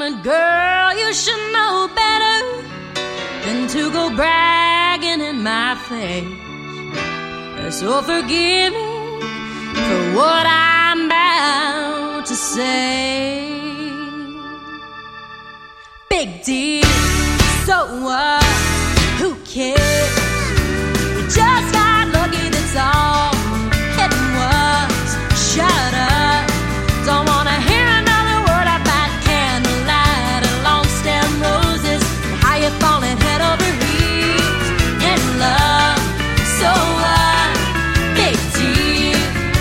But girl, you should know better than to go bragging in my face. So forgive me for what I'm about to say. Big deal, so what? Who cares? You just got lucky, that's all. It was, shut up. Don't wanna hear another word about candlelight and long stem roses and how you're falling head over heels in love. So what? Big deal.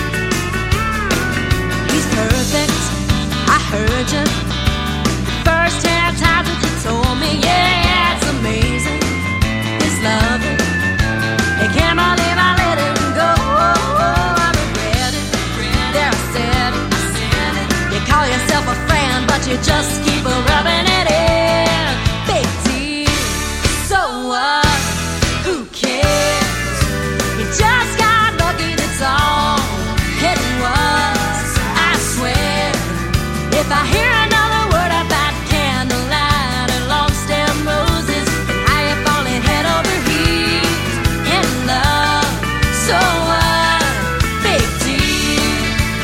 He's perfect, I heard you. First 10 times that you told me, yeah, it's amazing. His love, I can't believe I let him go. I regret it. There I said it. You call yourself a friend, but you just keep rubbing it in. Big deal. So what? Who cares? You just got lucky, that's all it was. I swear, if I hear another word about candlelight and long stem roses and how you're falling head over heels in love, so what? Big deal.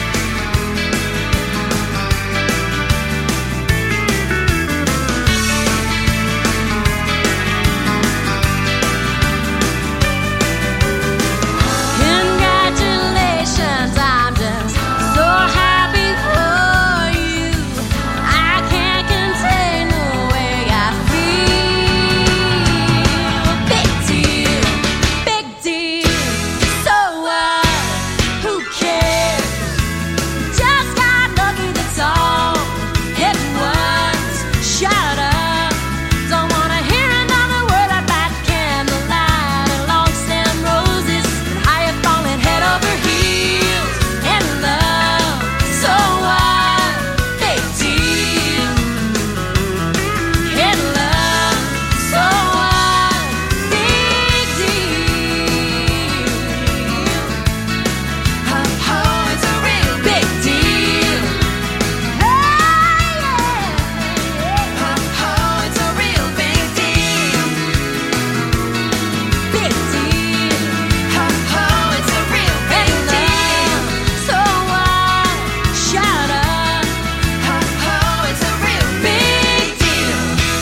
Congratulations, I'm just so happy for you. I can't contain the way I feel. Big deal, big deal. So what? Who cares? Just got lucky, that's all it was. Shut up. Don't wanna hear another word about candlelight and long stem roses and how you're falling head over heels in love. So what? Big deal. In love. So what? Big deal. Oh, it's a real big deal. Hey, yeah. Oh, it's a real big deal. Big deal. Oh, it's a real big deal. So what? Shut up. Oh, it's a real big deal.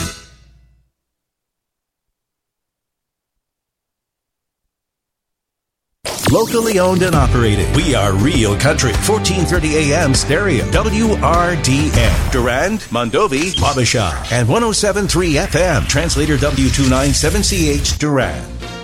Locally owned and operated. We are Real Country. 1430 AM stereo. WRDN. Durand, Mondovi, Wabasha. And 107.3 FM. Translator W297CH Durand.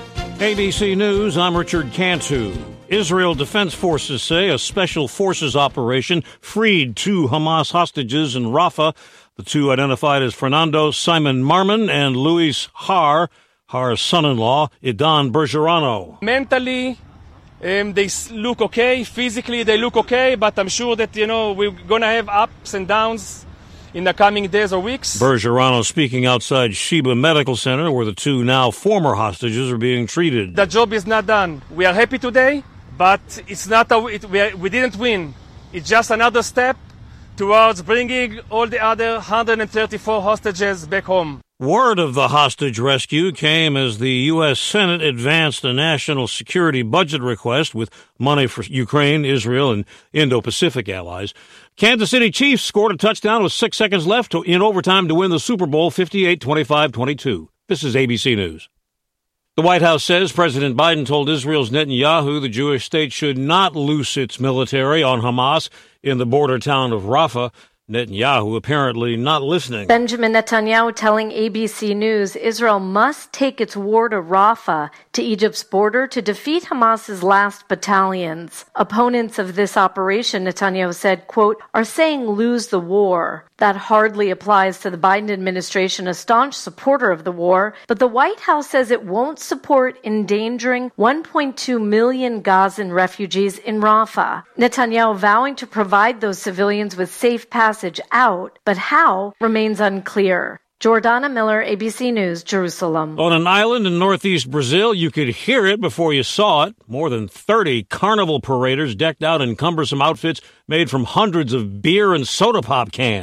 ABC News, I'm Richard Cantu. Israel Defense Forces say a special forces operation freed 2 Hamas hostages in Rafah. The 2 identified as Fernando Simon Marman and Luis Har, Har's son-in-law, Idan Bergerano. Mentally, they look okay. Physically, they look okay. But I'm sure that, we're going to have ups and downs in the coming days or weeks. Bergerano speaking outside Sheba Medical Center, where the 2 now former hostages are being treated. The job is not done. We are happy today, but it's not. We didn't win. It's just another step towards bringing all the other 134 hostages back home. Word of the hostage rescue came as the U.S. Senate advanced a national security budget request with money for Ukraine, Israel, and Indo-Pacific allies. Kansas City Chiefs scored a touchdown with 6 seconds left in overtime to win the Super Bowl 58-25-22. This is ABC News. The White House says President Biden told Israel's Netanyahu the Jewish state should not loose its military on Hamas in the border town of Rafah. Netanyahu apparently not listening. Benjamin Netanyahu telling ABC News Israel must take its war to Rafah, to Egypt's border, to defeat Hamas's last battalions. Opponents of this operation, Netanyahu said, quote, are saying lose the war. That hardly applies to the Biden administration, a staunch supporter of the war, but the White House says it won't support endangering 1.2 million Gazan refugees in Rafah. Netanyahu vowing to provide those civilians with safe passage out, but how remains unclear. Jordana Miller, ABC News, Jerusalem. On an island in northeast Brazil, you could hear it before you saw it. More than 30 carnival paraders decked out in cumbersome outfits made from hundreds of beer and soda pop cans.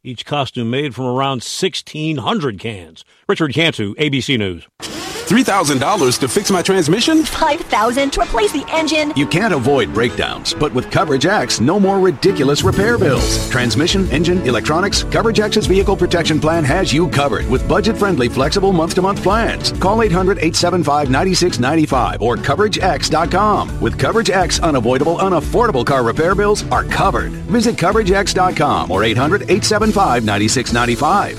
Each costume made from around 1,600 cans. Richard Cantu, ABC News. $3,000 to fix my transmission? $5,000 to replace the engine? You can't avoid breakdowns, but with Coverage X, no more ridiculous repair bills. Transmission, engine, electronics, Coverage X's vehicle protection plan has you covered with budget-friendly, flexible month-to-month plans. Call 800-875-9695 or CoverageX.com. With Coverage X, unavoidable, unaffordable car repair bills are covered. Visit CoverageX.com or 800-875-9695.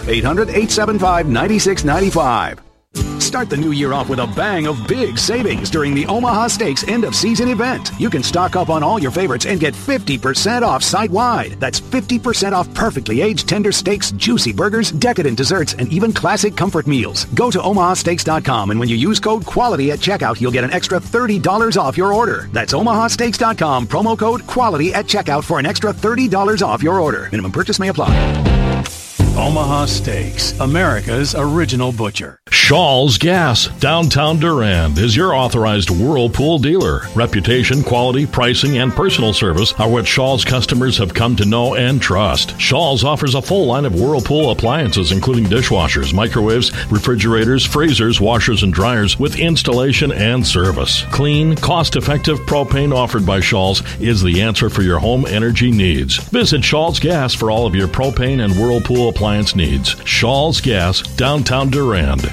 800-875-9695. Start the new year off with a bang of big savings during the Omaha Steaks end-of-season event. You can stock up on all your favorites and get 50% off site-wide. That's 50% off perfectly aged tender steaks, juicy burgers, decadent desserts, and even classic comfort meals. Go to omahasteaks.com, and when you use code QUALITY at checkout, you'll get an extra $30 off your order. That's omahasteaks.com, promo code QUALITY at checkout for an extra $30 off your order. Minimum purchase may apply. Omaha Steaks, America's original butcher. Shaw's Gas, downtown Durand, is your authorized Whirlpool dealer. Reputation, quality, pricing, and personal service are what Shaw's customers have come to know and trust. Shaw's offers a full line of Whirlpool appliances, including dishwashers, microwaves, refrigerators, freezers, washers, and dryers, with installation and service. Clean, cost-effective propane offered by Shaw's is the answer for your home energy needs. Visit Shaw's Gas for all of your propane and Whirlpool appliance needs. Shaw's Gas, downtown Durand.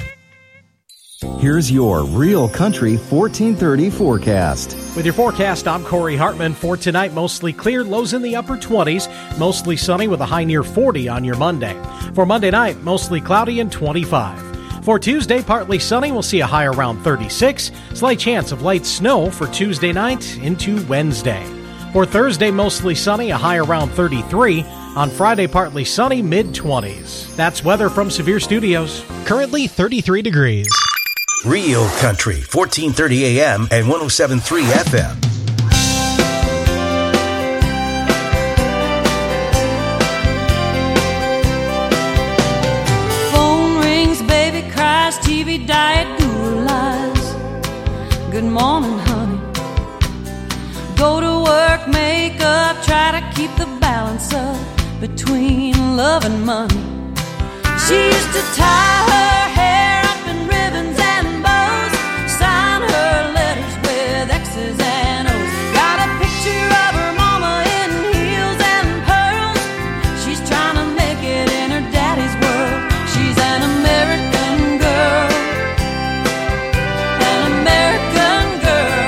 Here's your Real Country 1430 forecast. With your forecast, I'm Corey Hartman. For tonight, mostly clear, lows in the upper 20s, mostly sunny with a high near 40 on your Monday. For Monday night, mostly cloudy and 25. For Tuesday, partly sunny, we'll see a high around 36. Slight chance of light snow for Tuesday night into Wednesday. For Thursday, mostly sunny, a high around 33. On Friday, partly sunny, mid-20s. That's weather from Sevier Studios. Currently 33 degrees. Real Country, 1430 AM and 107.3 FM. Phone rings, baby cries, TV diet, Google lies. Good morning, honey. Go to work, make up, try to keep the balance up between love and money. She used to tie her hair up in ribbons and bows, sign her letters with X's and O's. Got a picture of her mama in heels and pearls. She's trying to make it in her daddy's world. She's an American girl, an American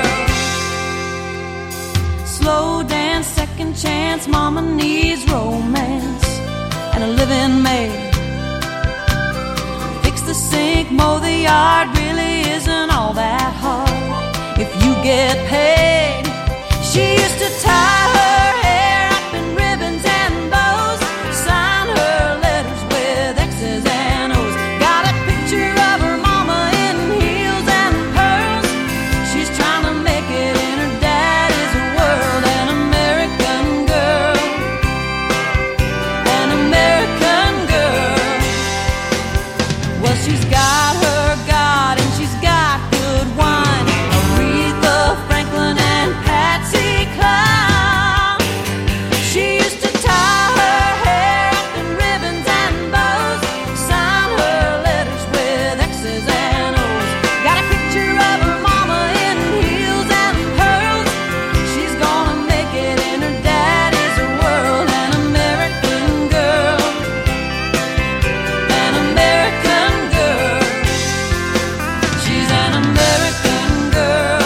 girl. Slow dance, second chance, mama needs romance and a living maid. Fix the sink, mow the yard, really isn't all that hard if you get paid. She used to tie her hair up in ribbons and bows, sign her letters with X's and O's. Got a picture of her mama in heels and pearls. She's trying to make it in her daddy's world. An American girl, an American girl. Well, she's got her God and she's got good wine. Aretha Franklin and Patsy Cline. She used to tie her hair up in ribbons and bows, sign her letters with X's and O's. Got a picture of her mama in heels and pearls. She's gonna make it in her daddy's world. An American girl, an American girl. She's an American girl.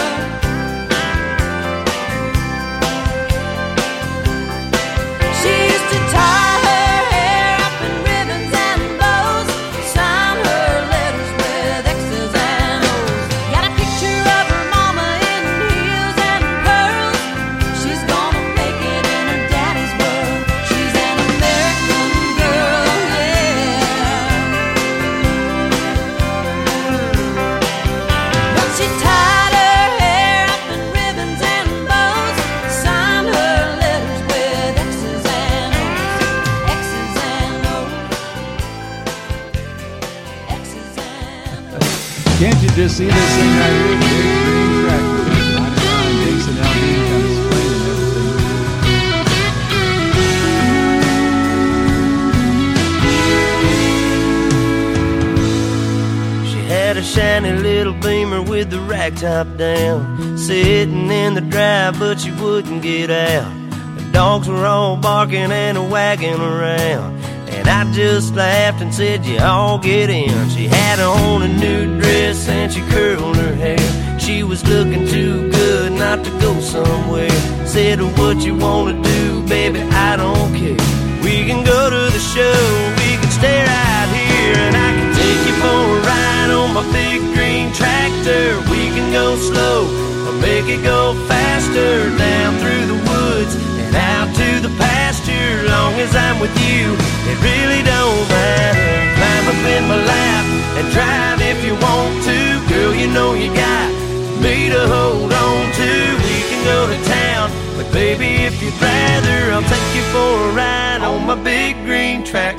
She used to tie her hair up in ribbons and bows, sign her letters with X's and O's. Got a picture of her mama in heels and pearls. She's gonna make it in her daddy's world. She's an American girl, yeah. But she tied her hair up in ribbons and bows, signed her letters with X's and O's, X's and O's, X's and O's. Can't you just see this thing right here? Big green tractor. Riding around Dixon LD, kind of spraying everything. shiny little Beamer with the rack top down, sitting in the drive, but she wouldn't get out. The dogs were all barking and wagging around, and I just laughed and said, you all get in. She had on a new dress and she curled her hair. She was looking too good not to go somewhere. Said, what you wanna do, baby, I don't care. We can go to the show, we can stay right here, and I can take you for a ride on my big green tractor. We can go slow or make it go faster, down through the woods and out to the pasture. Long as I'm with you, it really don't matter. Climb up in my lap and drive if you want to. Girl, you know you got me to hold on to. We can go to town, but baby, if you'd rather, I'll take you for a ride on my big green tractor.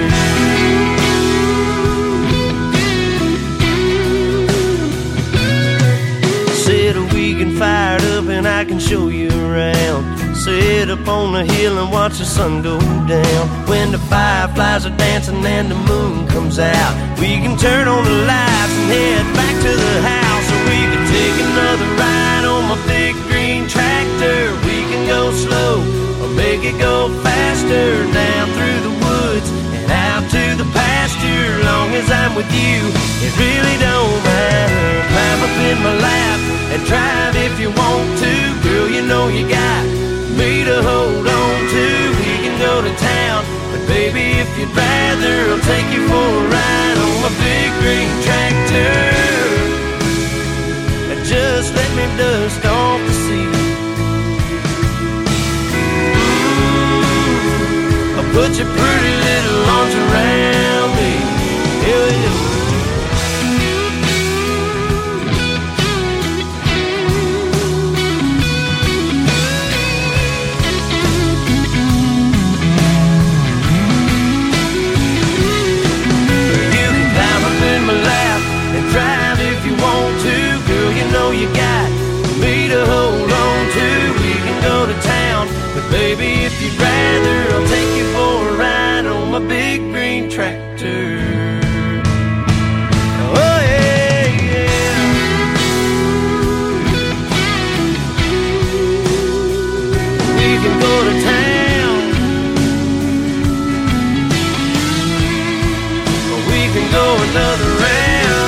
Said we can fire it up and I can show you around. Sit up on the hill and watch the sun go down. When the fireflies are dancing and the moon comes out, we can turn on the lights and head back to the house. Or we can take another ride on my big green tractor. We can go slow or make it go faster, down through the woods and out to the pasture. Long as I'm with you, it really don't matter. Climb up in my lap and drive if you want to. Girl, you know you got me to hold on to. We can go to town, but baby, if you'd rather, I'll take you for a ride on my big green tractor. And just let me dust off the seat. I'll put your pretty little arms around me. Yeah. Drive if you want to, girl, you know you got me to hold on to. We can go to town, but baby, if you'd rather, I'll take you for a ride on my big green tractor. Oh yeah, yeah. We can go to town, or we can go another round.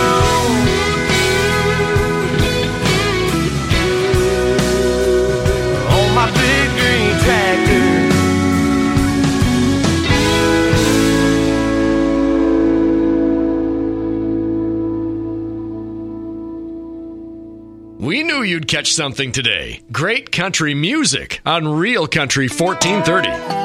We knew you'd catch something today. Great country music on Real Country 1430.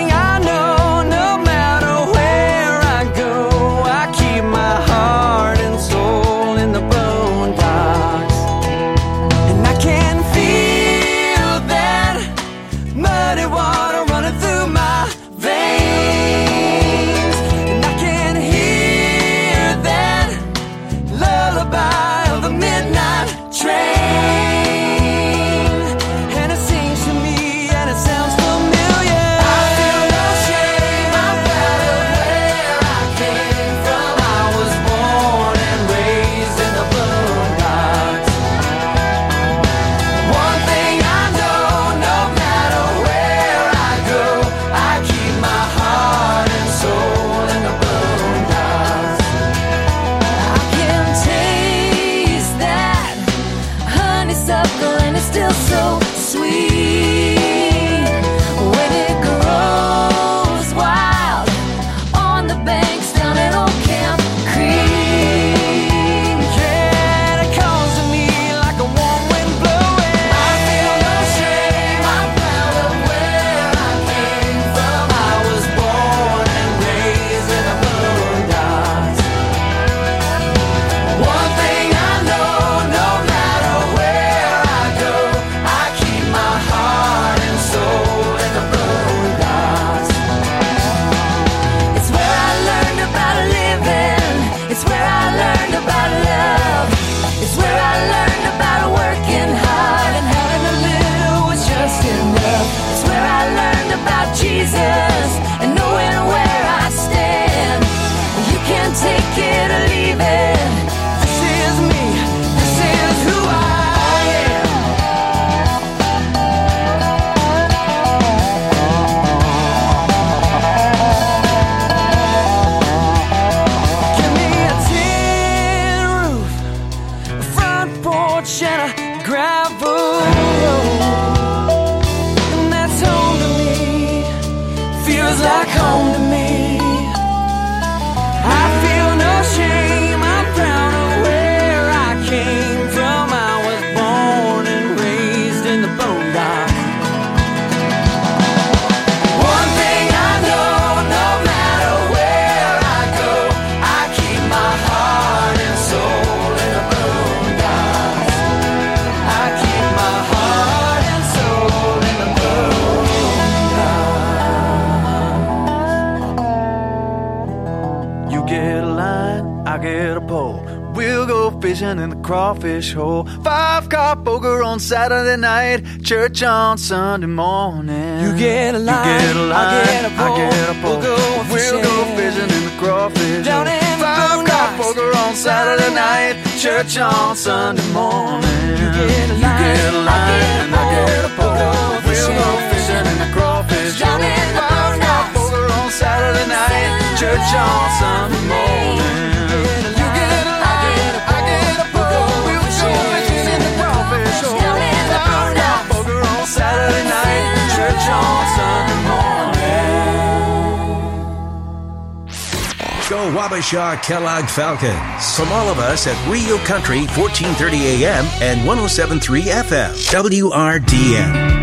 Heart and I get a pole. We'll go fishing in the crawfish hole. 5-car poker on Saturday night, church on Sunday morning. You get a line, I get a pole. We'll go fishing in the crawfish hole. 5-car poker on Saturday night, church on Sunday morning. You get a line, I get a pole. We'll go fishing in the crawfish hole. 5-car poker on Saturday night, church on Sunday morning. Saturday night, church on Sunday morning. Go Wabasha Kellogg Falcons. From all of us at Rio Country, 1430 AM and 107.3 FM, WRDN.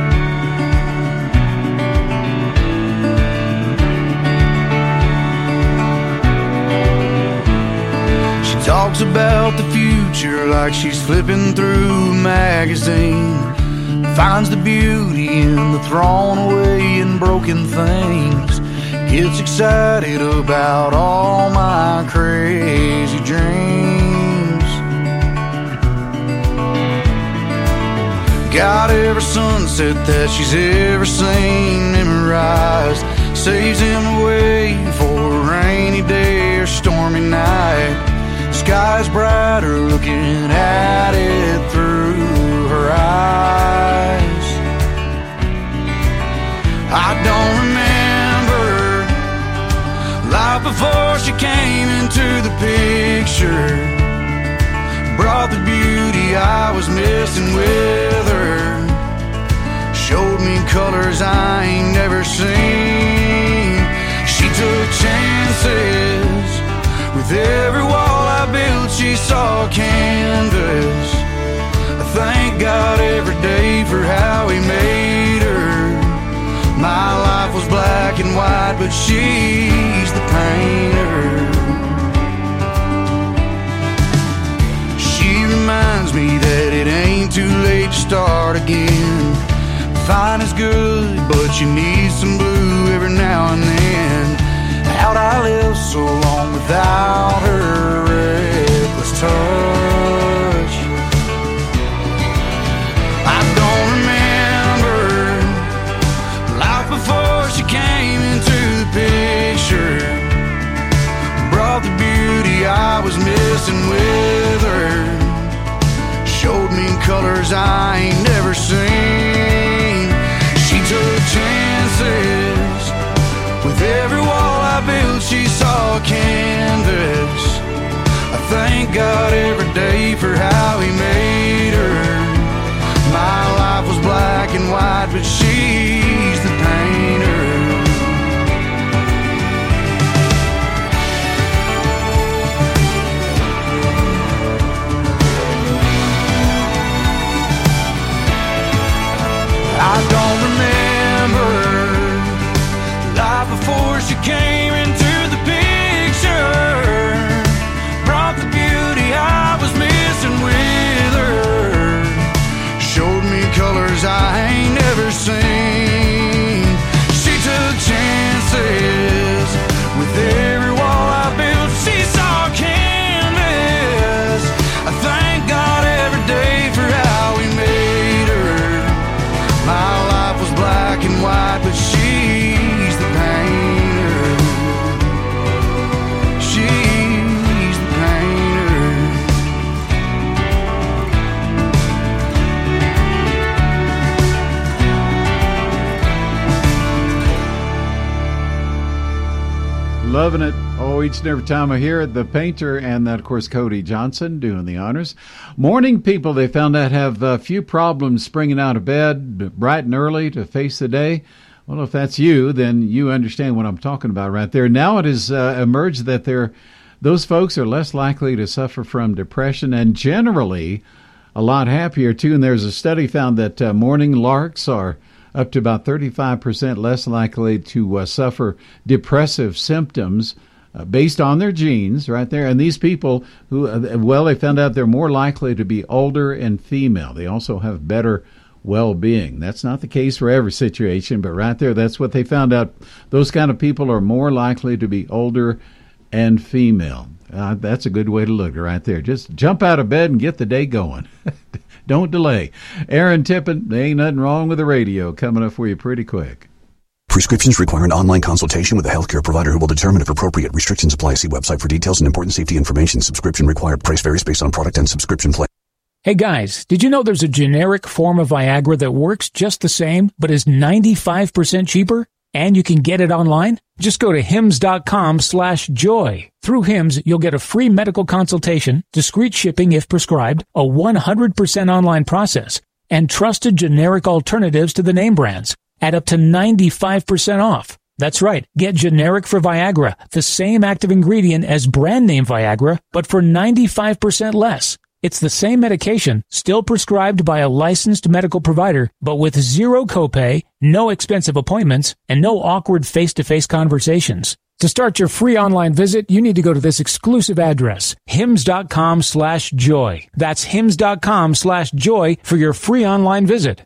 Talks about the future like she's flipping through a magazine. Finds the beauty in the thrown away and broken things. Gets excited about all my crazy dreams. Got every sunset that she's ever seen memorized. Saves him away for a rainy day or stormy night. Sky's brighter looking at it through her eyes. I don't remember life before she came into the picture. Brought the beauty I was missing with her. Showed me colors I ain't never seen. She took chances. With every wall I built, she saw canvas. I thank God every day for how He made her. My life was black and white, but she's the painter. She reminds me that it ain't too late to start again. Fine is good, but you need some blue every now and then. How'd I live so long without her reckless touch? I don't remember life before she came into the picture. Brought the beauty I was missing with her. Showed me colors I ain't never seen. She took chances. With every wall I built, she saw canvas. I thank God every day for how He made her. My life was black and white, but she's the painter. I don't remember life before she came into the picture. Brought the beauty I was missing with her. Showed me colors I ain't never seen. She took chances. With every wall I built, she saw canvas. I thank God every day for how He made her. My life was black and white, but she's the painter. She's the painter. Loving it. Oh, each and every time I hear it, the painter, and that, of course, Cody Johnson doing the honors. Morning people, they found out, have a few problems springing out of bed bright and early to face the day. Well, if that's you, then you understand what I'm talking about right there. Now it has emerged that those folks are less likely to suffer from depression and generally a lot happier, too. And there's a study found that morning larks are up to about 35% less likely to suffer depressive symptoms based on their genes right there. And these people who, they found out they're more likely to be older and female. They also have better well-being. That's not the case for every situation, but right there, that's what they found out. Those kind of people are more likely to be older and female. That's a good way to look right there. Just jump out of bed and get the day going. Don't delay. Aaron Tippin, there ain't nothing wrong with the radio, coming up for you pretty quick. Prescriptions require an online consultation with a healthcare provider who will determine if appropriate. Restrictions apply. See website for details and important safety information. Subscription required. Price varies based on product and subscription plan. Hey guys, did you know there's a generic form of Viagra that works just the same, but is 95% cheaper? And you can get it online? Just go to hims.com/joy. Through Hims, you'll get a free medical consultation, discreet shipping if prescribed, a 100% online process, and trusted generic alternatives to the name brands at up to 95% off. That's right. Get generic for Viagra, the same active ingredient as brand name Viagra, but for 95% less. It's the same medication, still prescribed by a licensed medical provider, but with zero copay, no expensive appointments, and no awkward face-to-face conversations. To start your free online visit, you need to go to this exclusive address, hims.com/joy. That's hims.com/joy for your free online visit.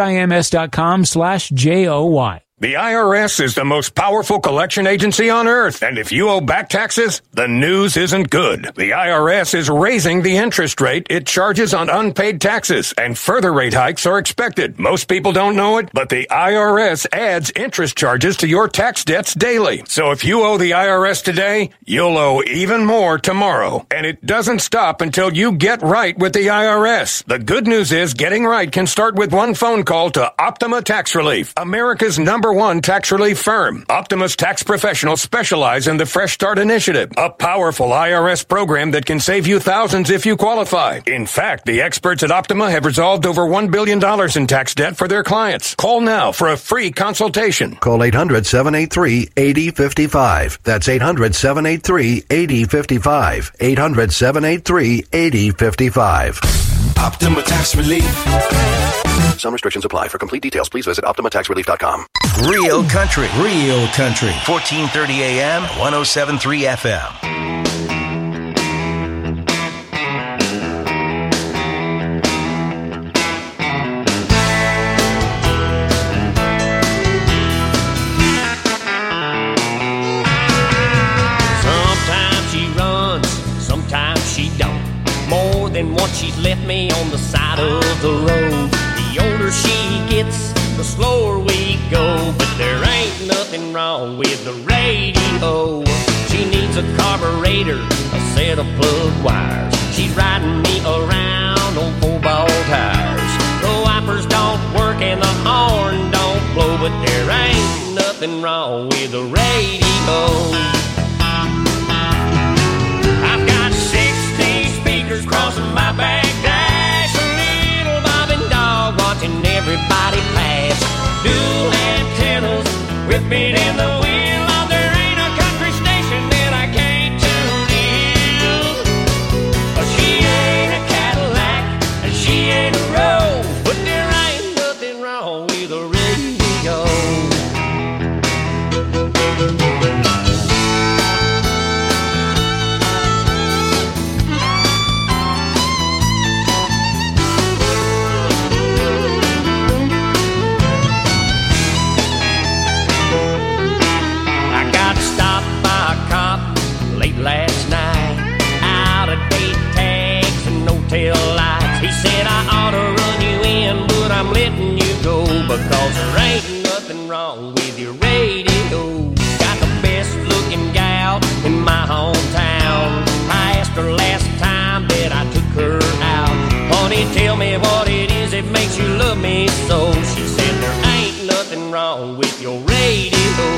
HIMS.com/JOY. The IRS is the most powerful collection agency on earth, and if you owe back taxes, the news isn't good. The IRS is raising the interest rate it charges on unpaid taxes, and further rate hikes are expected. Most people don't know it, but the IRS adds interest charges to your tax debts daily. So if you owe the IRS today, you'll owe even more tomorrow. And it doesn't stop until you get right with the IRS. The good news is getting right can start with one phone call to Optima Tax Relief, America's #1 tax relief firm. Optima's tax professionals specialize in the Fresh Start Initiative, a powerful IRS program that can save you thousands if you qualify. In fact, the experts at Optima have resolved over $1 billion in tax debt for their clients. Call now for a free consultation. Call 800-783-8055. That's 800-783-8055. 800-783-8055. Optima Tax Relief. Some restrictions apply. For complete details, please visit OptimaTaxRelief.com. Real Country. 1430 AM, 107.3 FM. Sometimes she runs, sometimes she don't. More than once she's left me on the side of the road. The older she gets, the slower we go. But there ain't nothing wrong with the radio. She needs a carburetor, a set of plug wires. She's riding me around on 4-ball tires. The wipers don't work and the horn don't blow. But there ain't nothing wrong with the radio. I've got 60 speakers crossing my back dash. A little bobbing dog watching everybody pass. Dual antennas whipping in the wind. Oh, there ain't a country station that I can't tune in. She ain't a Cadillac and she ain't a Rose, but there ain't nothing wrong with the radio. Last night, out of date tags and no tail lights. He said I ought to run you in, but I'm letting you go because there ain't nothing wrong with your radio. Got the best looking gal in my hometown. I asked her last time that I took her out, honey, tell me what it is that makes you love me so. She said there ain't nothing wrong with your radio.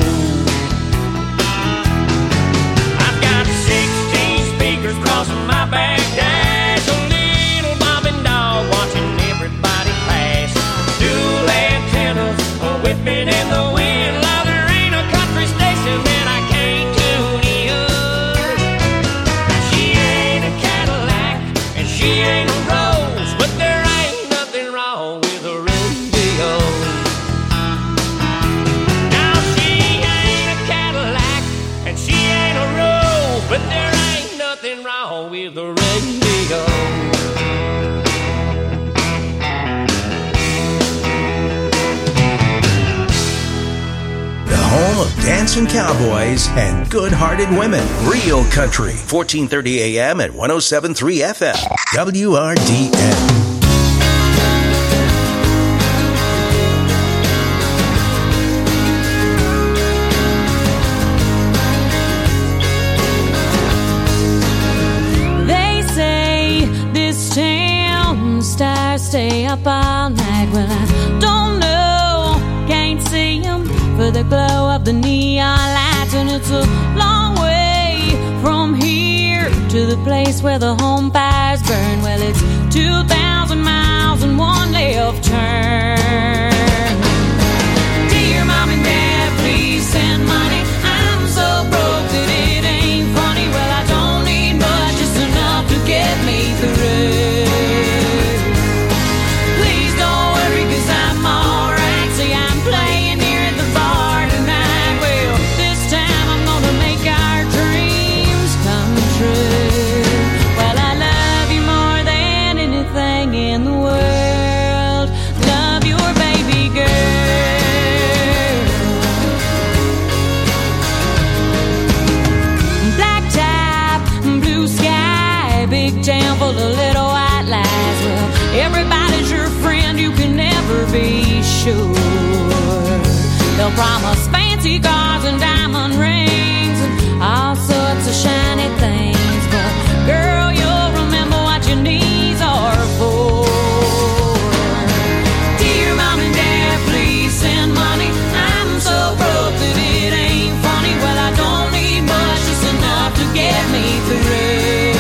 16 speakers crossing my back dash. A little bobbing dog watching everybody pass. Dual antennas whipping in the wind. Now there ain't a country station that I can't tune in. She ain't a Cadillac and she ain't a Rose, but there ain't nothing wrong with the radio. Now she ain't a Cadillac and she ain't a Rose, but there ain't nothing wrong with the radio. The home of dancing cowboys and good-hearted women. Real Country, 1430 AM at 107.3 FM, WRDN. Stay up all night. Well, I don't know, can't see them for the glow of the neon lights. And it's a long way from here to the place where the home fires burn. Well, it's 2,000 miles and one left turn. Dear Mom and Dad, please send money. I'm so broke that it ain't funny. Well, I don't need much, just enough to get me through. Be sure they'll promise fancy cars and diamond rings and all sorts of shiny things, but girl, you'll remember what your knees are for. Dear Mom and Dad, please send money. I'm so broke that it ain't funny. Well, I don't need much, just enough to get me through.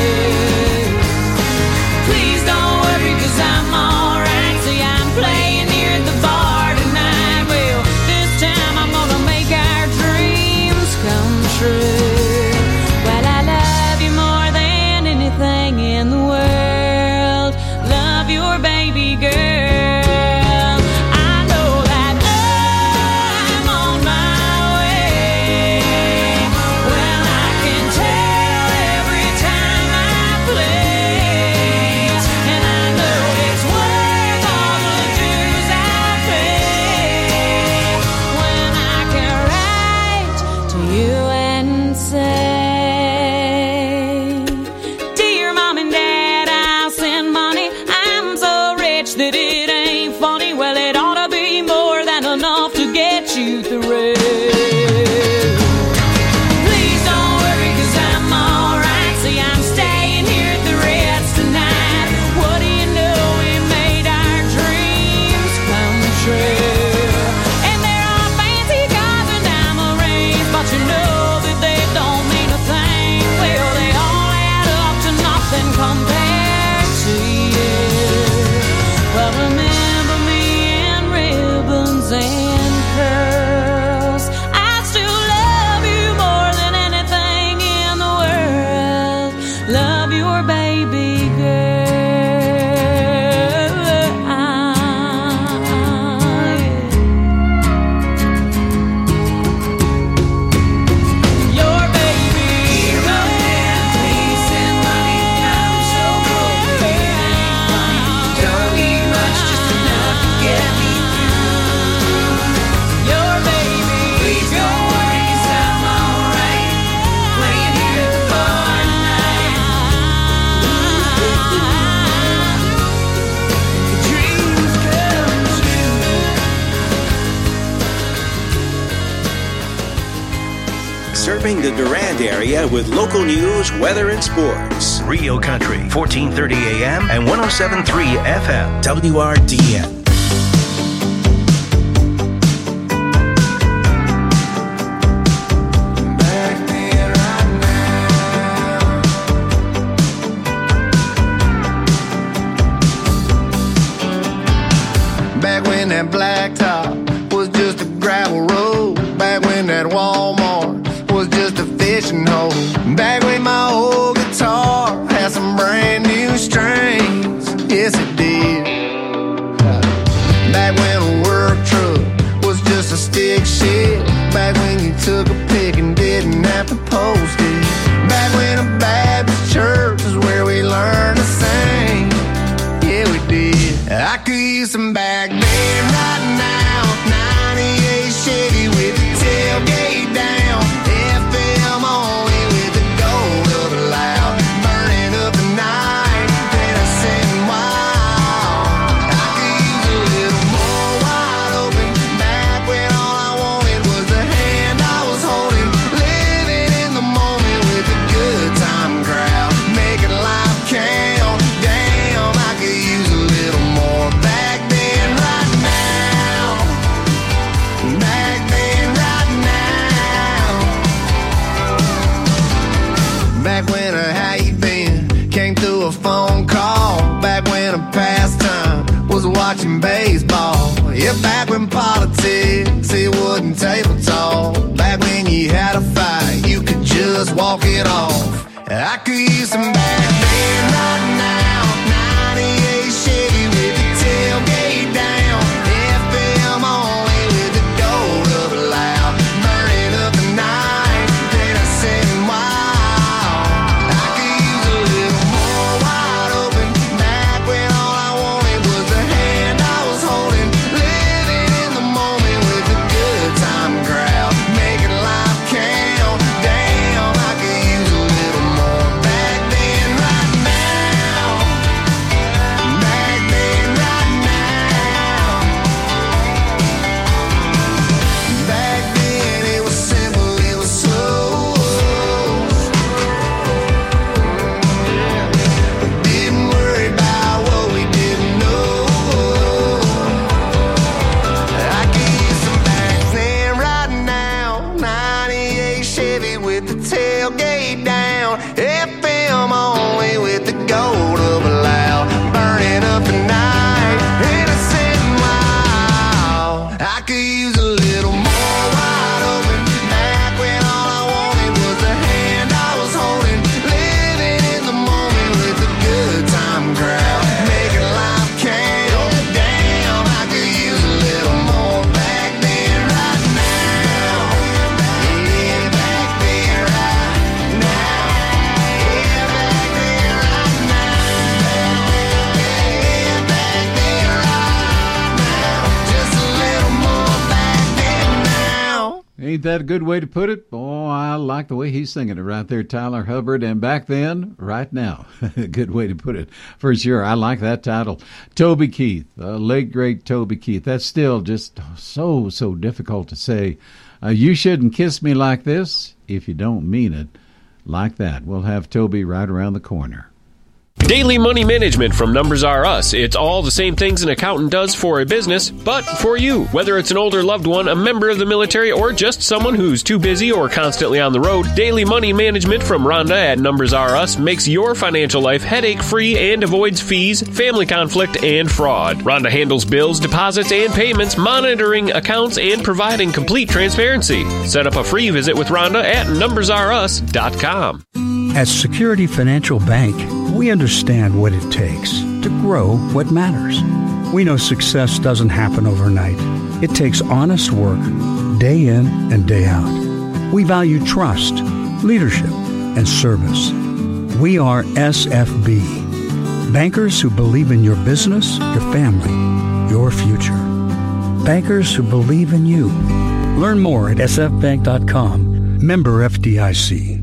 Please don't worry, 'cause I'm alright. See, I'm playing well, I love you more than anything in the world. Love your baby girl. I know that I'm on my way. Well, I can tell every time I play, and I know it's worth all the dues I pay when I can write to you. Say, dear Mom and Dad, I'll send money. I'm so rich that it ain't funny. Well, it ought to be more than enough to get you through. Please don't worry, 'cause I'm alright. See, I'm staying here at the Ritz tonight. What do you know, we made our dreams come true. And there are fancy cars and diamond rings, but you know compared to you. Well, remember me in ribbons and curls. I still love you more than anything in the world. Love your baby girl. Serving the Durand area with local news, weather, and sports. Real Country, 1430 AM and 107.3 FM, WRDN. Back when that blacktop was just a gravel road. Back when that Walmart was just a fishing hole. Back when my old guitar had some brand new strings. Yes, it did. Back when a work truck was just a stick shift. Back when you took a pic and didn't have to post it. Back when a Baptist church was where we learned to sing. Yeah, we did. I could use some back then right now. 98 Chevy with tailgate. a phone call. Back when a pastime was watching baseball. Yeah, back when politics, it wasn't table talk. Back when you had a fight, you could just walk it off. I could use some back then right now. 98 Chevy with the tailgate down. FM only with the gold up loud. Burning up the night, then I said wow. I could use a little more wide open. Back when all I wanted was the hand I was holding. Living in the moment with the good time crowd. Making life count. Damn, I could use a little more back then right now. Back then right now. Back then it was simple, it was slow. Didn't worry about what we didn't know. I could use some back then right now. 98 Chevy with the tailgate down. FM only with the gold up loud. Burning up the night. And I said, wow. I could use a little more wide open. Back when all I wanted was the hand I was holding. Living in the moment with the good time crowd. Making life count. Damn, I could use a little more back then right now. Yeah, back then right now. Yeah, back then right now. Yeah, back then right now. Just a little more back then now. Ain't that a good way to put it? Oh, I like the way he's singing it right there, Tyler Hubbard. And back then, right now. Good way to put it, for sure. I like that title. Toby Keith, late great Toby Keith. That's still just so difficult to say. You shouldn't kiss me like this if you don't mean it like that. We'll have Toby right around the corner. Daily money management from Numbers R Us. It's all the same things an accountant does for a business, but for you. Whether it's an older loved one, a member of the military, or just someone who's too busy or constantly on the road, daily money management from Rhonda at Numbers R Us makes your financial life headache-free and avoids fees, family conflict, and fraud. Rhonda handles bills, deposits, and payments, monitoring accounts, and providing complete transparency. Set up a free visit with Rhonda at numbersrus.com. At Security Financial Bank, we understand what it takes to grow what matters. We know success doesn't happen overnight. It takes honest work, day in and day out. We value trust, leadership, and service. We are SFB, bankers who believe in your business, your family, your future. Bankers who believe in you. Learn more at sfbank.com. Member FDIC.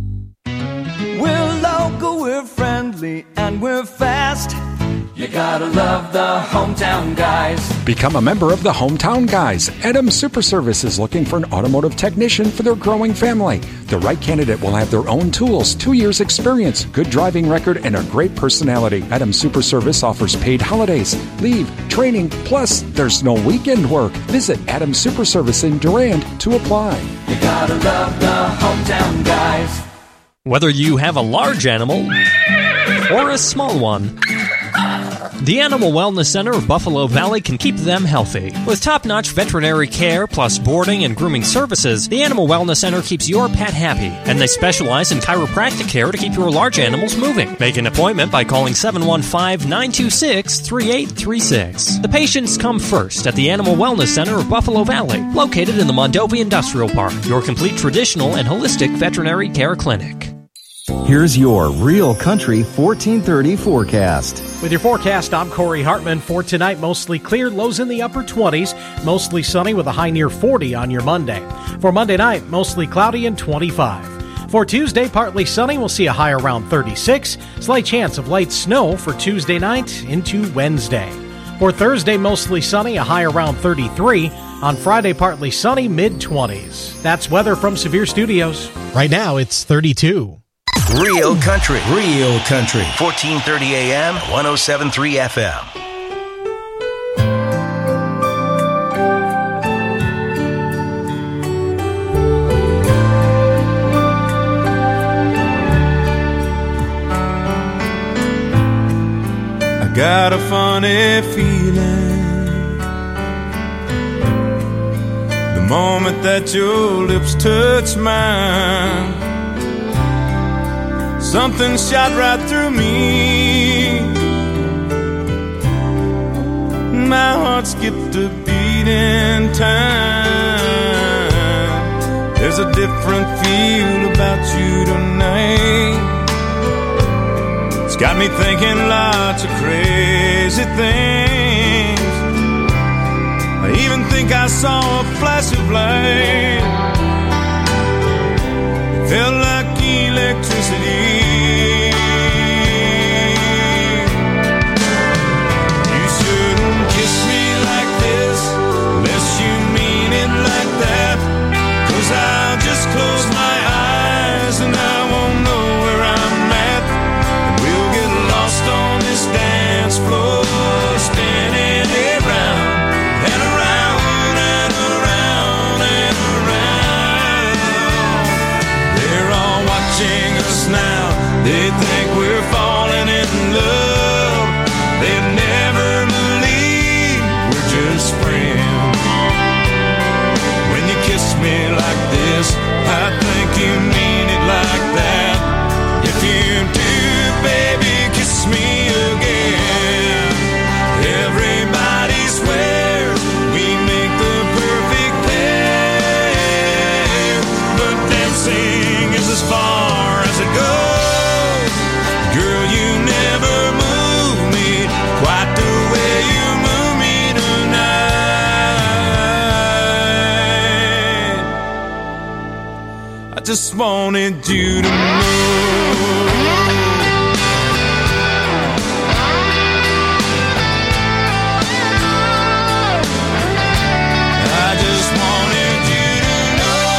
We're local, we're friendly, and we're fast. You gotta love the Hometown Guys. Become a member of the Hometown Guys. Adams Super Service is looking for an automotive technician for their growing family. The right candidate will have their own tools, 2 years experience, good driving record, and a great personality. Adams Super Service offers paid holidays, leave, training, plus there's no weekend work. Visit Adams Super Service in Durand to apply. You gotta love the Hometown Guys. Whether you have a large animal or a small one, the Animal Wellness Center of Buffalo Valley can keep them healthy. With top-notch veterinary care plus boarding and grooming services, the Animal Wellness Center keeps your pet happy, and they specialize in chiropractic care to keep your large animals moving. Make an appointment by calling 715-926-3836. The patients come first at the Animal Wellness Center of Buffalo Valley, located in the Mondovi Industrial Park, your complete traditional and holistic veterinary care clinic. Here's your Real Country 1430 forecast. With your forecast, I'm Corey Hartman. For tonight, mostly clear, lows in the upper 20s, mostly sunny with a high near 40 on your Monday. For Monday night, mostly cloudy and 25. For Tuesday, partly sunny, we'll see a high around 36. Slight chance of light snow for Tuesday night into Wednesday. For Thursday, mostly sunny, a high around 33. On Friday, partly sunny, mid-20s. That's weather from Severe Studios. Right now, it's 32. Real Country. 1430 AM, 107.3 FM. got a funny feeling. The moment that your lips touch mine, something shot right through me. My heart skipped a beat in time. There's a different feel about you tonight. It's got me thinking lots of crazy things. I even think I saw a flash of light. It felt like electricity. You shouldn't kiss me like this unless you mean it like that. 'Cause I'll just close my eyes and I won't know where I'm at. And we'll get lost on this dance floor, spinning around and around and around and around. They're all watching us now. They think we're falling in love. They never believe we're just friends. When you kiss me like this, I think you mean it like that. If you do, baby, kiss me again. Everybody swears we make the perfect pair, but dancing is as far as it goes. Girl, you never move me quite the way you move me tonight. I just wanted you to know. I just wanted you to know.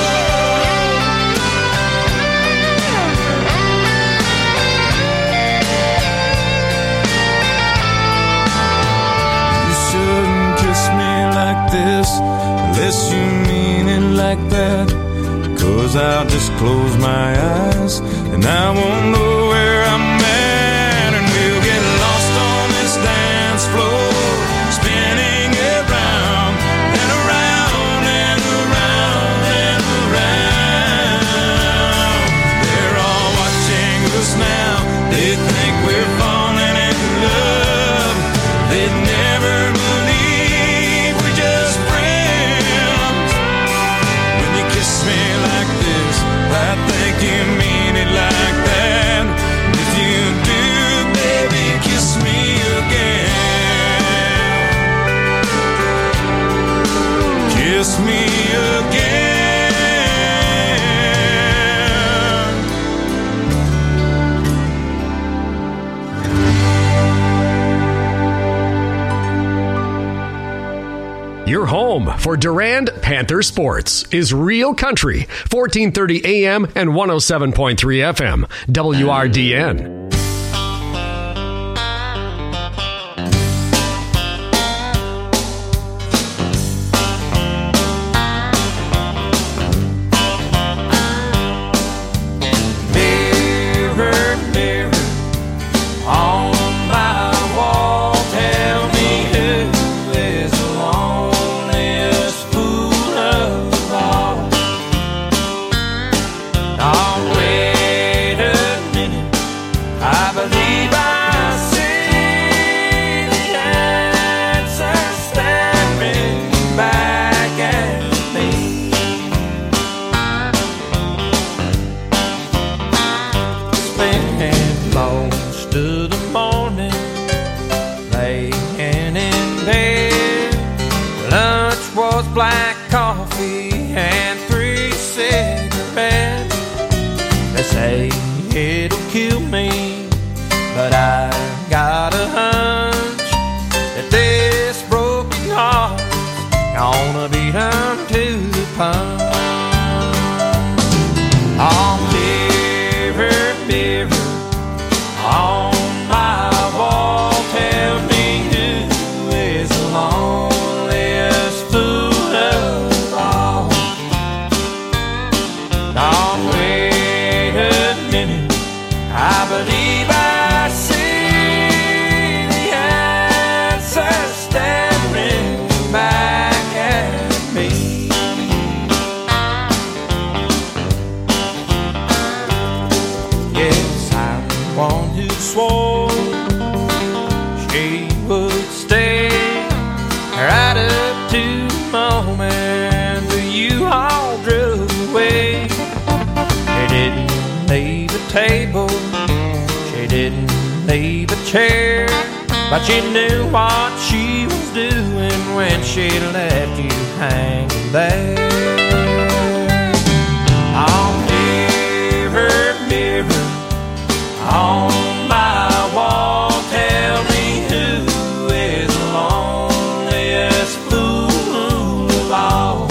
You shouldn't kiss me like this unless you mean it like that. 'Cause I'll just close my eyes and I won't know where I'm at. And we'll get lost on this dance floor, spinning around and around and around and around. They're all watching us now. They think we're falling in love. They'd never believe we're just friends. When you kiss me like this, I think you mean it like that. If you do, baby, kiss me again. Kiss me again. Your home for Durand Panther Sports is Real Country, 1430 AM and 107.3 FM, WRDN. Mirror, mirror on my wall, tell me who is the loneliest fool of all. Oh, wait a minute, I believe I see the answer staring back at me. Spent most of the morning laying in bed. Lunch was black coffee and 3 cigarettes. They say it'll kill me, but I got a hunch that this broken heart's gonna be done to the punch. Oh, mirror, mirror on my wall, tell me who is the loneliest fool of all. Oh, wait a minute, I believe I see one who swore she would stay right up to the moment the U-Haul drove away. She didn't leave a table, she didn't leave a chair, but she knew what she was doing when she left you hanging there. Oh, mirror, mirror on my wall, tell me who is the loneliest fool of all.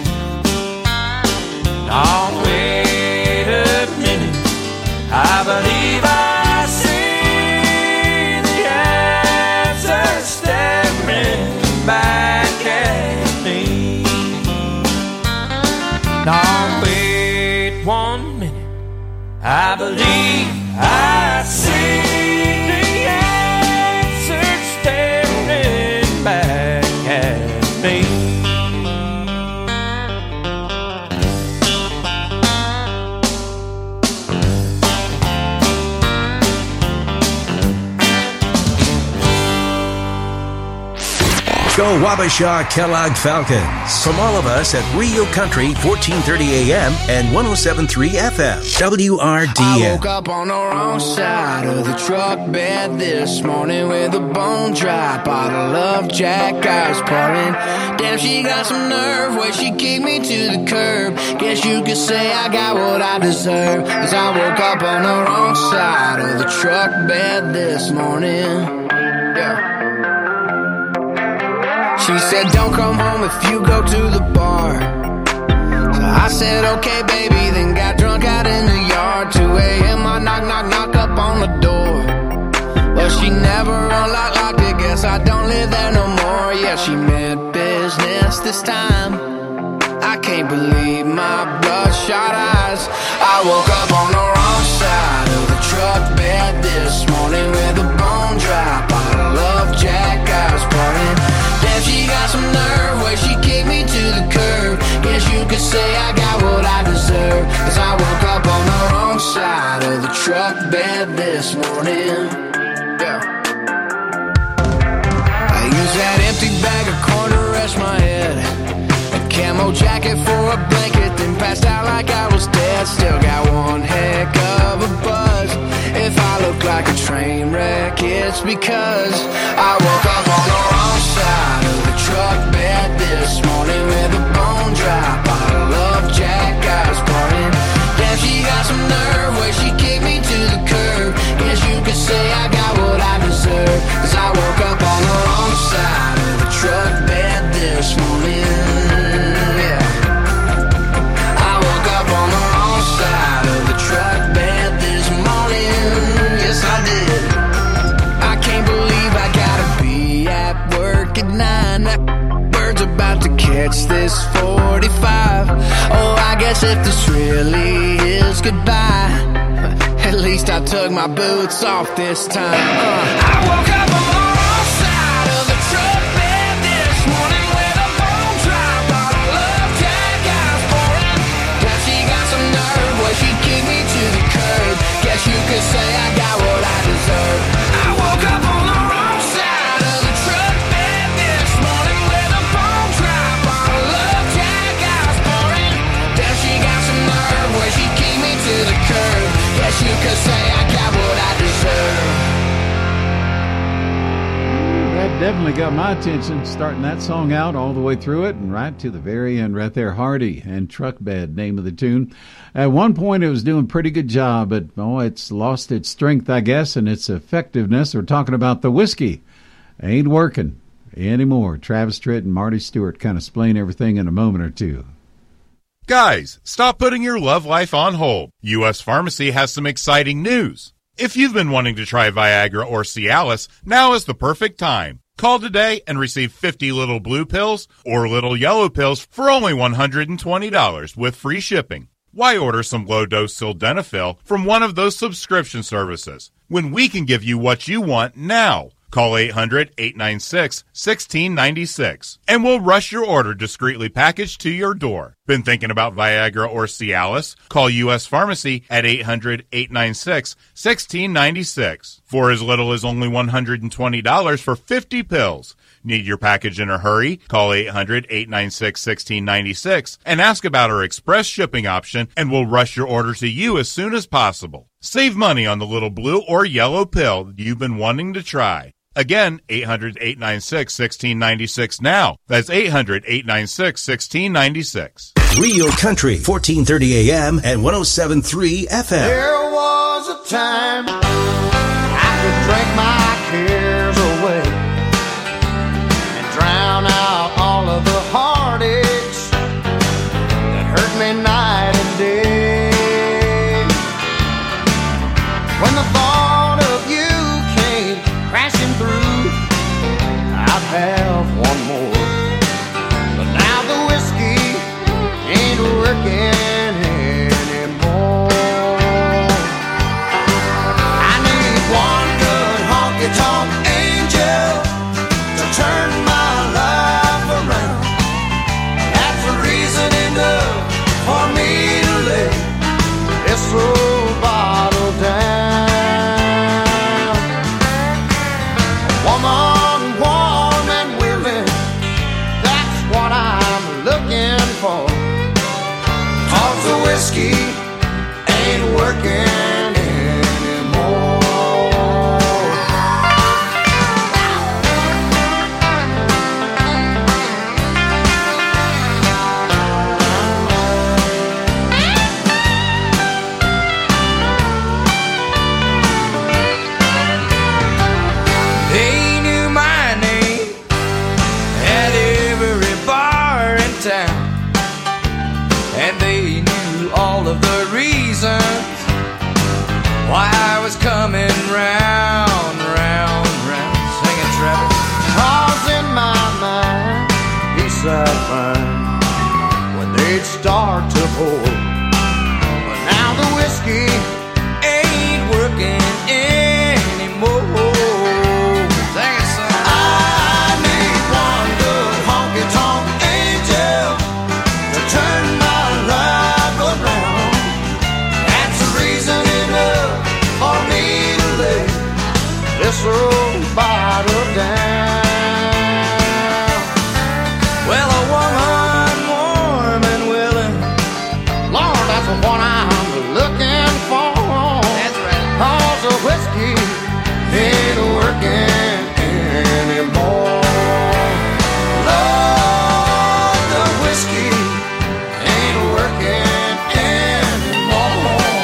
Oh, wait a minute, I believe I see the answer staring back at me. No, wait 1 minute, I believe I see the answer staring back at me. Go Wabasha Kellogg Falcons. From all of us at Rio Country, 1430 AM and 107.3 FM. WRDN. I woke up on the wrong side of the truck bed this morning with a bone dry bottle of Jack I was pouring. Damn, she got some nerve where she kicked me to the curb. Guess you could say I got what I deserve, 'cause I woke up on the wrong side of the truck bed this morning. Yeah. She said, don't come home if you go to the bar. So I said, okay, baby, then got drunk out in the yard. 2 a.m., I knock, knock, knock up on the door. Well, she never unlocked it, guess I don't live there no more. Yeah, she meant business this time. I can't believe my bloodshot eyes. I woke up on the wrong side of the truck bed this morning with a bone dry bottle of Jack I was pouring. Damn, she got some nerve where she kicked me to the curb. Guess you could say I got what I deserve, 'cause I woke up on the wrong side of the truck bed this morning. Yeah. I used that empty bag of corn to rest my head, a camo jacket for a blanket, then passed out like I was dead. Still got one heck of a buzz. If I look like a train wreck, it's because I woke up on the wrong side of the truck bed this morning with a bone dry bottle of Jack I was pouring. Damn, she got some nerve where she kicked me to the curb. Guess you could say I got what I deserve, 'cause I woke up on the wrong side of the truck bed this morning. Yeah. I woke up on the wrong side of the truck bed this morning. Yes, I did. I can't believe I gotta be at work at 9. That bird's about to catch this 45. Oh, I guess if this really is goodbye, at least I took my boots off this time. I woke up on the wrong side of the truck bed this morning with a bone dry bottle of Jack I was pouring. Now she got some nerve where she kicked me to the curb. Guess you could say I got what I deserve. I woke up on the wrong side of the truck bed this morning with a bone dry bottle of Jack I was pouring. Damn, she got some nerve where she kicked me to the curb. Guess you could say I got what I deserve. That definitely got my attention, starting that song out all the way through it and right to the very end right there. Hardy and Truck Bed, name of the tune. At one point it was doing a pretty good job, but it's lost its strength, I guess, and its effectiveness. We're talking about the whiskey. Ain't working anymore. Travis Tritt and Marty Stewart kind of explain everything in a moment or two. Guys, stop putting your love life on hold. U.S. Pharmacy has some exciting news. If you've been wanting to try Viagra or Cialis, now is the perfect time. Call today and receive 50 little blue pills or little yellow pills for only $120 with free shipping. Why order some low-dose sildenafil from one of those subscription services when we can give you what you want now? Call 800-896-1696, and we'll rush your order discreetly packaged to your door. Been thinking about Viagra or Cialis? Call U.S. Pharmacy at 800-896-1696. For as little as only $120 for 50 pills. Need your package in a hurry? Call 800-896-1696 and ask about our express shipping option, and we'll rush your order to you as soon as possible. Save money on the little blue or yellow pill you've been wanting to try. Again, 800-896-1696 now. That's 800-896-1696. Real Country, 1430 AM and 107.3 FM. There was a time I could drink my cares away and drown out all of the heartaches that hurt me night and day. When the thought of you came crashing through, I'd have one more. But now the whiskey ain't working anymore. I need one good honky-tonk angel to turn my life around. That's a reason enough for me to lay this old bottle down. A woman warm and willing, that's what I'm looking for. 'Cause the whiskey ain't working anymore. They knew my name at every bar in town, and they knew all of the reasons why I was coming round, round, round, singing Travis. 'Cause in my mind, he sat fine when they'd start to pour. But now the whiskey Ain't working anymore. Sing it, son. I need one good honky-tonk angel to turn my life around. That's a reason enough for me to lay this old bottle down. Well, a woman warm and willing, Lord, that's what I'm looking for. that's right. 'Cause the whiskey ain't working anymore. Lord, the whiskey ain't working anymore.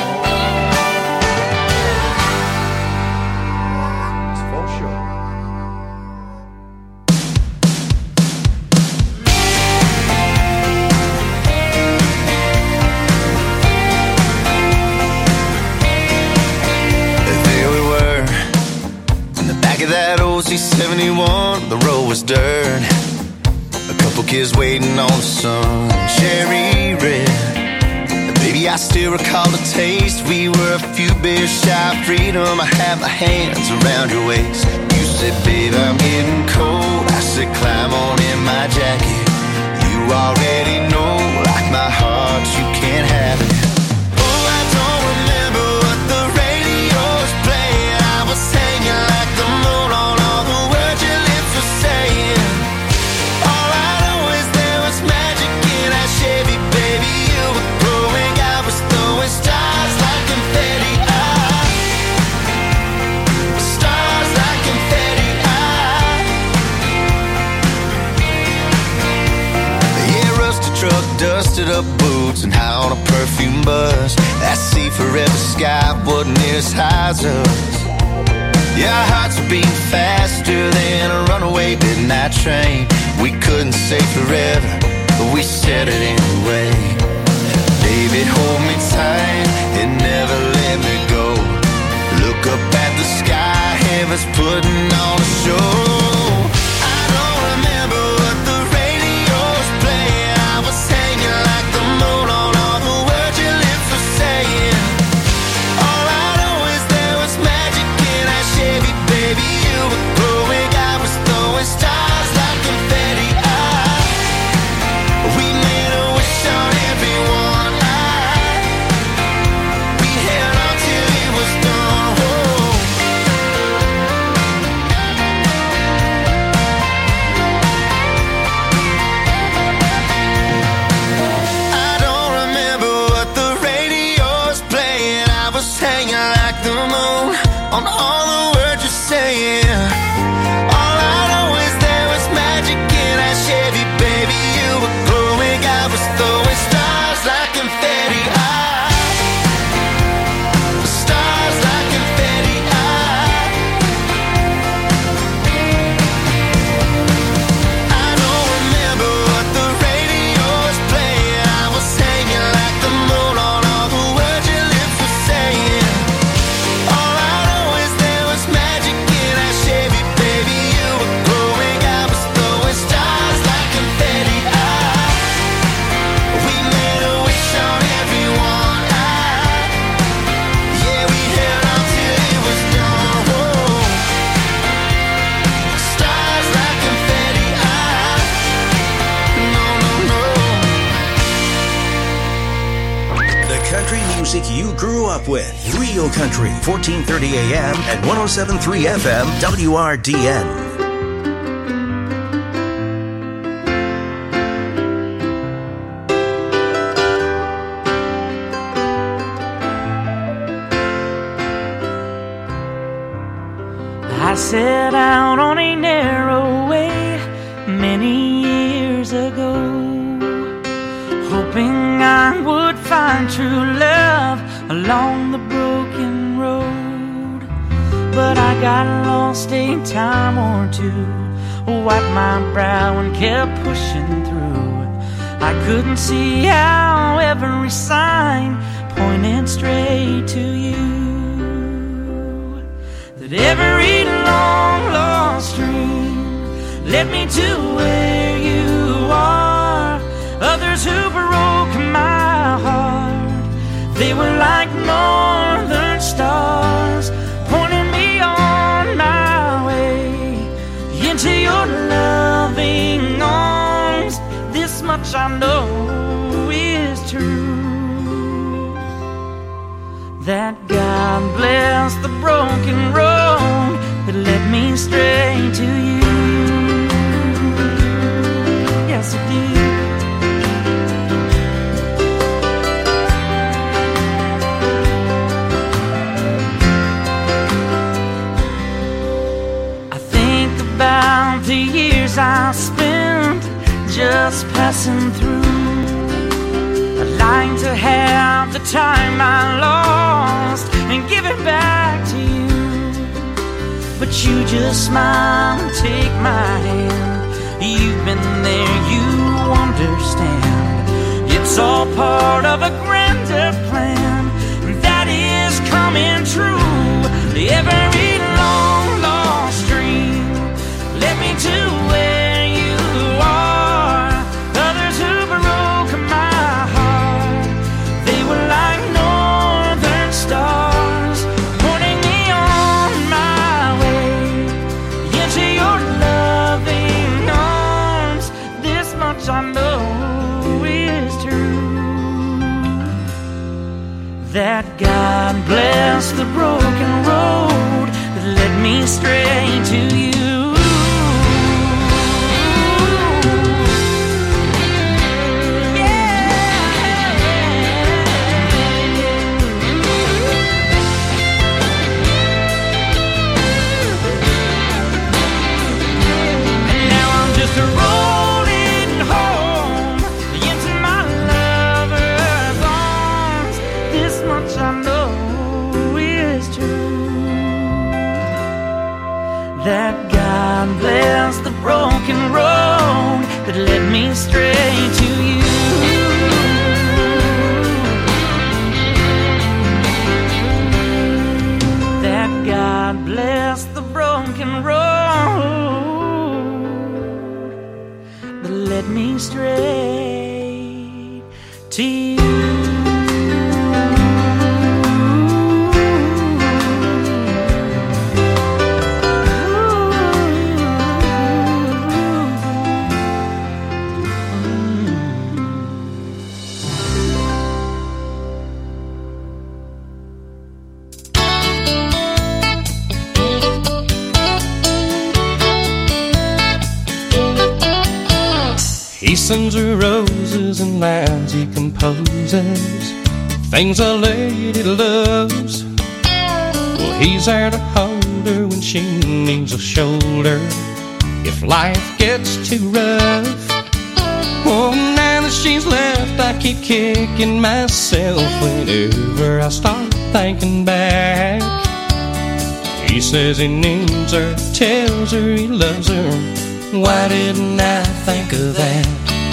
It's for sure. There we were, in the back of that old C71, the road was dirt. A couple kids waiting on the sun, cherry red. Baby, I still recall the taste. We were a few beers shy of freedom. I had my hands around your waist. You said, babe, I'm getting cold. I said, climb on in my jacket. You already know, like my heart, you can't have it. Oh, I don't remember what the radio's playing. I was hanging like the moon on all the words your lips were saying. All I know is there was magic in that Chevy, baby. You were growing, I was throwing stars like confetti. Stars like confetti. Yeah, rusted truck, dusted up boots, and high on a perfume bus. That sea forever sky wasn't near as high as us. Yeah, our hearts were beating faster than a runaway midnight train. We couldn't say forever, but we said it anyway. Baby, hold me tight and never let me go. Look up at the sky, heaven's putting on a show. I don't remember what the radio's playing. I was hanging like the moon on all the words your lips were saying. All I know is there was magic in that Chevy, baby. You were growing. up with Real Country, 1430 AM and 107.3 FM WRDN. I set out on a narrow way many years ago, hoping I would find true love along the broken road. But I got lost a time or two, wiped my brow and kept pushing through. I couldn't see how every sign pointed straight to you. That every long lost dream led me to where you are. Others who broke my heart, they were like northern stars, pointing me on my way into your loving arms. This much I know is true, that God bless the broken road that led me straight to you. Yes, it did. I think about the years I spent just passing through. I'd like to have the time I lost and give it back to you. But you just smile and take my hand. You've been there, you understand. It's all part of a grander plan that is coming true. Every long lost dream led me to where you are. Others who broke my heart, they were like northern stars, pointing me on my way into your loving arms. This much I know is true, that God bless the broken road that led me straight to you. That God bless the broken road that led me straight to you. That God bless the broken road that led me straight to you. He sends her roses and lines he composes, things a lady loves. Well, he's there to hold her when she needs a shoulder, if life gets too rough. Oh, now that she's left, I keep kicking myself whenever I start thinking back. He says he needs her, tells her he loves her. Why didn't I think of that?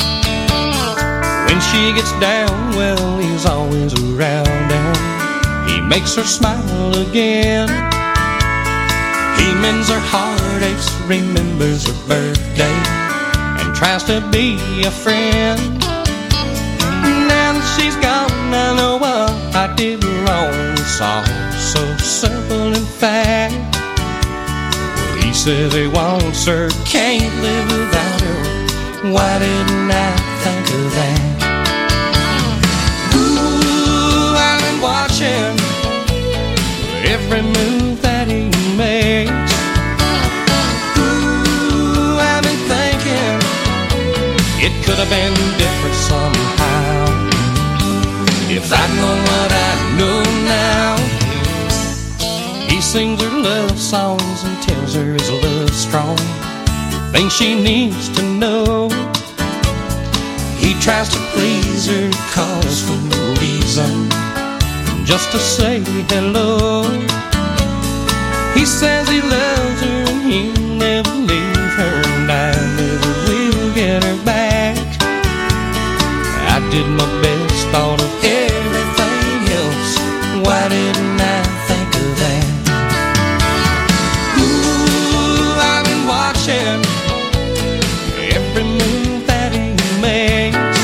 When she gets down, well, he's always around and he makes her smile again. He mends her heartaches, remembers her birthday, and tries to be a friend. Now that she's gone, I know what I did wrong. It's all so simple and fact. He says he wants her, can't live without her. Why didn't I think of that? Ooh, I've been watching every move that he makes. Ooh, I've been thinking it could have been different somehow if I'd known what I know now. He sings her love songs and tells her his love's strong, things she needs to know. He tries to please her, calls for no reason, just to say hello. He says he loves her and he'll never leave her, and I never will get her back. I did my best, thought of everything else. Why didn't I think of that? Ooh, I've been watching every move that he makes.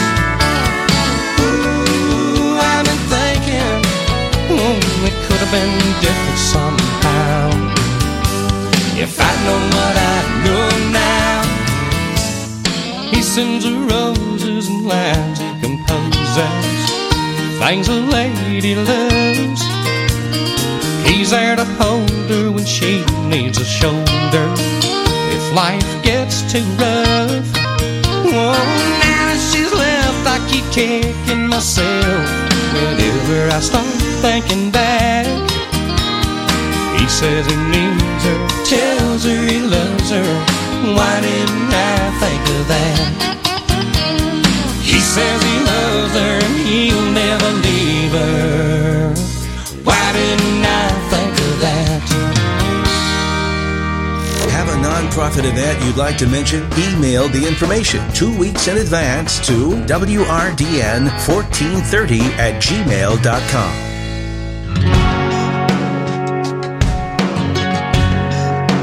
Ooh, I've been thinking, it could have been different somehow if I'd known what I know now. He sends her roses and lines he composes, things a lady loves. He's there to hold her when she needs a shoulder if life gets too rough. Oh, now that she's left, I keep kicking myself whenever I start thinking back. He says he needs her, tells her he loves her. Why didn't I think of that? He says he loves her and he'll never leave her. Why didn't I think of that? Have a nonprofit event you'd like to mention? Email the information 2 weeks in advance to WRDN1430@gmail.com.